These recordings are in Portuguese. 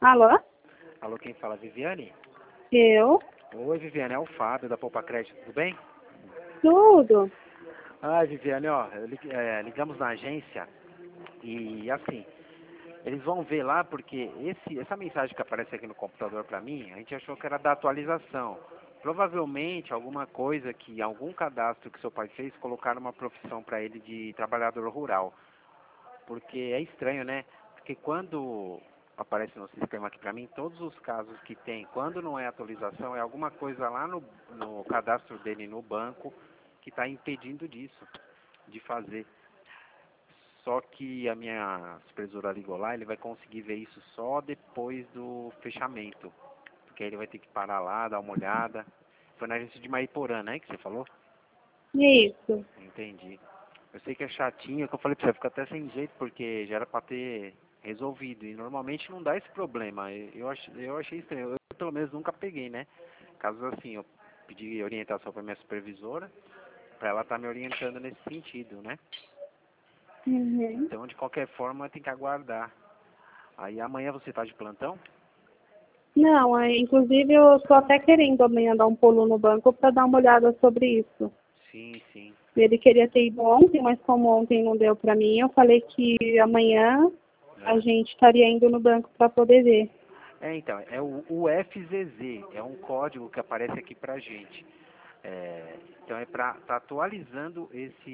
Alô? Alô, quem fala? Viviane? Eu? Oi, Viviane, é o Fábio da Poupa Crédito, tudo bem? Tudo. Ah, Viviane, ó, ligamos na agência e assim, eles vão ver lá porque essa mensagem que aparece aqui no computador pra mim, a gente achou que era da atualização. Provavelmente alguma coisa que, algum cadastro que seu pai fez, colocaram uma profissão pra ele de trabalhador rural. Porque é estranho, né? Porque quando aparece no sistema aqui pra mim, todos os casos que tem, quando não é atualização, é alguma coisa lá no cadastro dele no banco que está impedindo disso, de fazer. Só que a minha supervisora ligou lá, ele vai conseguir ver isso só depois do fechamento. Porque aí ele vai ter que parar lá, dar uma olhada. Foi na agência de Mariporã, né, que você falou? Isso. Entendi. Eu sei que é chatinho, que eu falei pra você, fica até sem jeito, porque já era pra ter resolvido. E normalmente não dá esse problema. Eu achei estranho. Eu, pelo menos, nunca peguei, né? Caso assim, eu pedi orientação pra minha supervisora, pra ela estar me orientando nesse sentido, né? Uhum. Então, de qualquer forma, tem que aguardar. Aí amanhã você tá de plantão? Não, inclusive eu estou até querendo amanhã dar um pulo no banco para dar uma olhada sobre isso. Sim, sim. Ele queria ter ido ontem, mas como ontem não deu para mim, eu falei que amanhã a É. gente estaria indo no banco para poder ver. Então, é o FZZ, é um código que aparece aqui pra gente. Então é para tá atualizando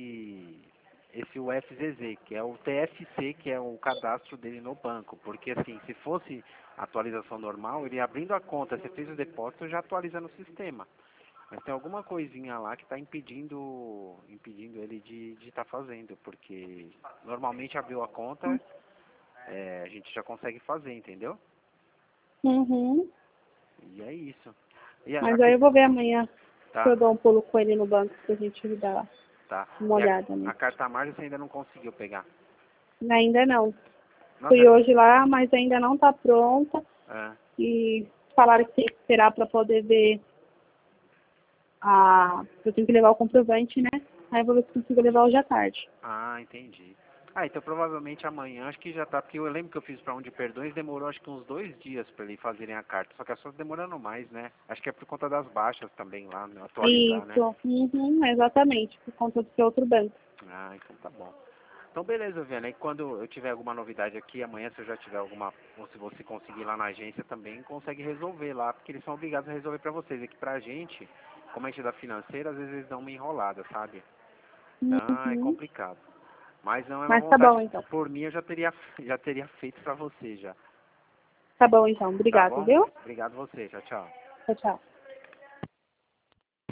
esse UFZZ, que é o TFC, que é o cadastro dele no banco. Porque assim, se fosse atualização normal, ele abrindo a conta, você fez o depósito, já atualiza no sistema. Mas tem alguma coisinha lá que está impedindo ele de estar fazendo, porque normalmente abriu a conta, a gente já consegue fazer, entendeu? Uhum. E é isso. E Mas aí eu vou ver amanhã se tá, eu dou um pulo com ele no banco pra gente dar tá. uma E olhada a nisso. carta margem você ainda não conseguiu pegar. Ainda não. Nossa, Fui hoje lá, mas ainda não está pronta. é. E falaram que tem que esperar para poder ver eu tenho que levar o comprovante, né? Aí eu vou ver se consigo levar hoje à tarde. Ah, entendi. Ah, então provavelmente amanhã acho que já tá, porque eu lembro que eu fiz para um de perdões, demorou acho que uns 2 dias para eles fazerem a carta, só que só demorando mais, né? Acho que é por conta das baixas também lá, né? Atualizar, né? Isso, uhum, exatamente, por conta do seu outro banco. Ah, então tá bom. Então beleza, Viana, e quando eu tiver alguma novidade aqui, amanhã se eu já tiver alguma, ou se você conseguir lá na agência também, consegue resolver lá, porque eles são obrigados a resolver para vocês. Aqui pra gente, como a gente é da financeira, às vezes eles dão uma enrolada, sabe? Então é Uhum. complicado. Mas não é uma Mas tá bom vontade, então. por mim eu já teria feito pra você já. Tá bom então, Tá obrigado, bom? viu? Obrigado você, tchau, tchau. Tchau, tchau.